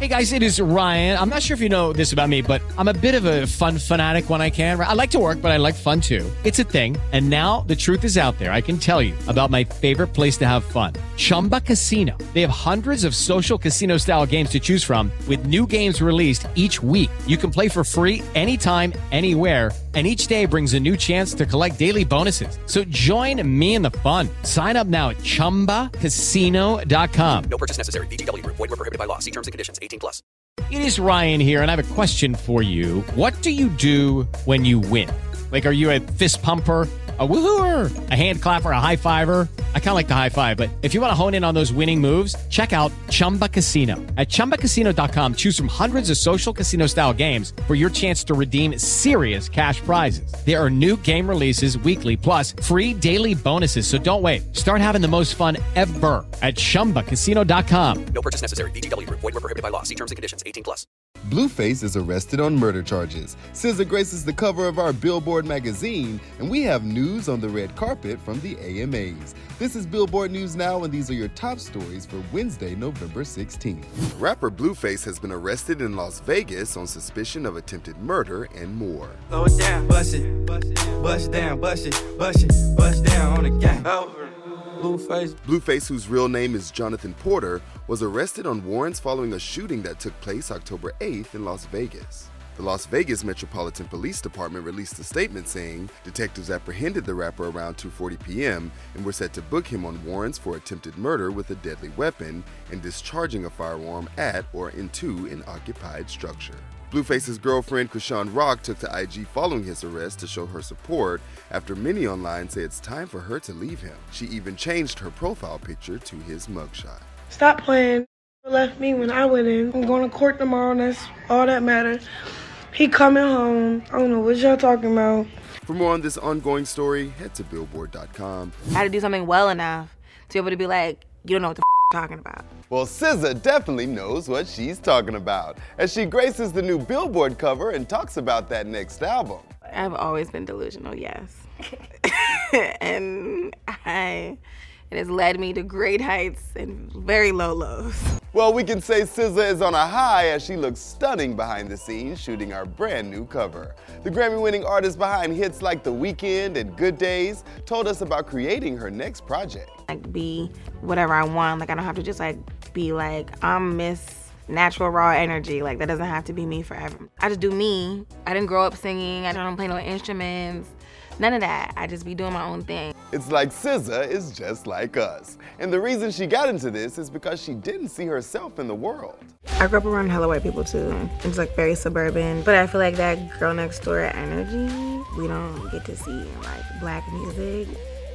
Hey guys, it is Ryan. I'm not sure if you know this about me, but I'm a bit of a fun fanatic when I can. I like to work, but I like fun too. It's a thing. And now the truth is out there. I can tell you about my favorite place to have fun. Chumba Casino. They have hundreds of social casino style games to choose from with new games released each week. You can play for free anytime, anywhere. And each day brings a new chance to collect daily bonuses. So join me in the fun. Sign up now at ChumbaCasino.com. No purchase necessary. VGW Group. Void where prohibited by law. See terms and conditions. 18+. It is Ryan here, and I have a question for you. What do you do when you win? Like, are you a fist pumper, a woohooer, a hand clapper, a high fiver? I kind of like the high five, but if you want to hone in on those winning moves, check out Chumba Casino. At ChumbaCasino.com, choose from hundreds of social casino style games for your chance to redeem serious cash prizes. There are new game releases weekly, plus free daily bonuses. So don't wait. Start having the most fun ever at ChumbaCasino.com. No purchase necessary. VGW Group. Void where prohibited by law. See terms and conditions. 18+. Blueface is arrested on murder charges. SZA graces the cover of our Billboard magazine, and we have news on the red carpet from the AMAs. This is Billboard News Now, and these are your top stories for Wednesday, November 16th. Rapper Blueface has been arrested in Las Vegas on suspicion of attempted murder and more. Slow it down, bust it, bust down, bust it, bust down on the gang. Blueface, whose real name is Jonathan Porter, was arrested on warrants following a shooting that took place October 8th in Las Vegas. The Las Vegas Metropolitan Police Department released a statement saying detectives apprehended the rapper around 2:40 p.m. and were set to book him on warrants for attempted murder with a deadly weapon and discharging a firearm at or into an occupied structure. Blueface's girlfriend, Krishan Rock, took to IG following his arrest to show her support after many online say it's time for her to leave him. She even changed her profile picture to his mugshot. Stop playing. Left me when I went in. I'm going to court tomorrow, and that's all that matters. He coming home. I don't know what y'all talking about. For more on this ongoing story, head to Billboard.com. I had to do something well enough to be able to be like, you don't know what the talking about. Well, SZA definitely knows what she's talking about as she graces the new Billboard cover and talks about that next album. I've always been delusional, yes. and it has led me to great heights and very low lows. Well, we can say SZA is on a high as she looks stunning behind the scenes shooting our brand new cover. The Grammy-winning artist behind hits like The Weeknd and Good Days told us about creating her next project. Like, be whatever I want. Like, I don't have to just be I'm Miss Natural Raw Energy. Like, that doesn't have to be me forever. I just do me. I didn't grow up singing. I don't play no instruments. None of that. I just be doing my own thing. It's like SZA is just like us. And the reason she got into this is because she didn't see herself in the world. I grew up around hella white people too. It's very suburban. But I feel like that girl next door energy, we don't get to see in black music.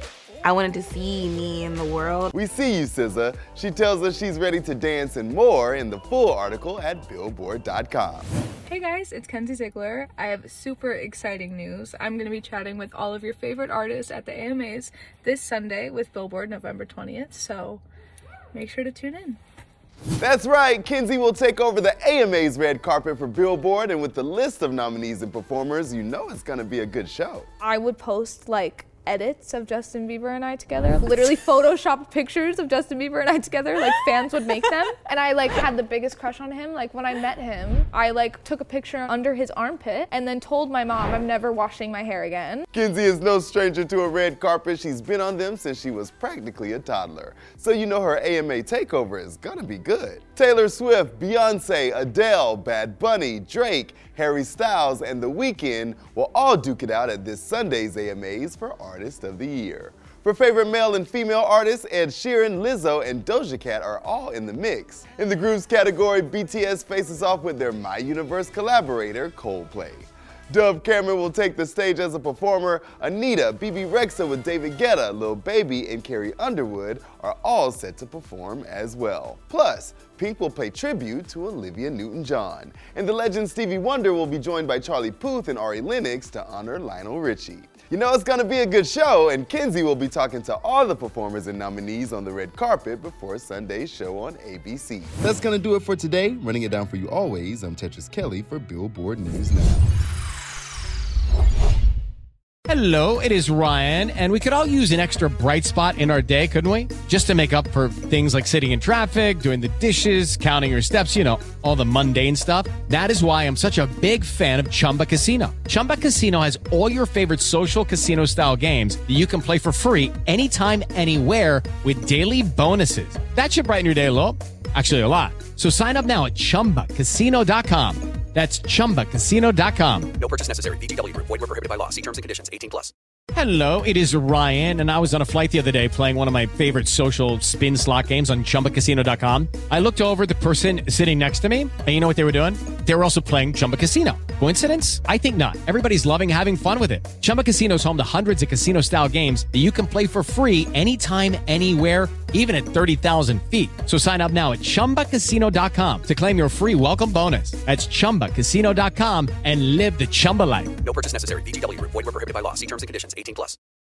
I wanted to see me in the world. We see you, SZA. She tells us she's ready to dance and more in the full article at Billboard.com. Hey guys, it's Kenzie Ziegler. I have super exciting news. I'm going to be chatting with all of your favorite artists at the AMAs this Sunday with Billboard November 20th, so make sure to tune in. That's right, Kenzie will take over the AMA's red carpet for Billboard, and with the list of nominees and performers, you know it's going to be a good show. I would post edits of Justin Bieber and I together, literally Photoshop pictures of Justin Bieber and I together, fans would make them. And I had the biggest crush on him. When I met him, I took a picture under his armpit and then told my mom I'm never washing my hair again. Kenzie is no stranger to a red carpet. She's been on them since she was practically a toddler. So you know her AMA takeover is gonna be good. Taylor Swift, Beyonce, Adele, Bad Bunny, Drake, Harry Styles, and The Weeknd will all duke it out at this Sunday's AMAs for Artist of the Year. For favorite male and female artists, Ed Sheeran, Lizzo, and Doja Cat are all in the mix. In the grooves category, BTS faces off with their My Universe collaborator, Coldplay. Dove Cameron will take the stage as a performer. Anita, BB Rexa with David Guetta, Lil Baby, and Carrie Underwood are all set to perform as well. Plus, Pink will pay tribute to Olivia Newton-John. And the legend Stevie Wonder will be joined by Charlie Puth and Ari Lennox to honor Lionel Richie. You know it's gonna be a good show, and Kenzie will be talking to all the performers and nominees on the red carpet before Sunday's show on ABC. That's gonna do it for today. Running it down for you always, I'm Tetris Kelly for Billboard News Now. Hello, it is Ryan, and we could all use an extra bright spot in our day, couldn't we? Just to make up for things like sitting in traffic, doing the dishes, counting your steps, you know, all the mundane stuff. That is why I'm such a big fan of Chumba Casino. Chumba Casino has all your favorite social casino-style games that you can play for free anytime, anywhere with daily bonuses. That should brighten your day a little. Actually, a lot. So sign up now at ChumbaCasino.com. That's ChumbaCasino.com. No purchase necessary. VGW Group. Void where prohibited by law. See terms and conditions. 18+. Hello, it is Ryan, and I was on a flight the other day playing one of my favorite social spin slot games on ChumbaCasino.com. I looked over at the person sitting next to me, and you know what they were doing? They were also playing Chumba Casino. Coincidence? I think not. Everybody's loving having fun with it. Chumba Casino is home to hundreds of casino-style games that you can play for free anytime, anywhere, even at 30,000 feet. So sign up now at ChumbaCasino.com to claim your free welcome bonus. That's ChumbaCasino.com and live the Chumba life. No purchase necessary. VGW Group. Void where prohibited by law. See terms and conditions. 18+.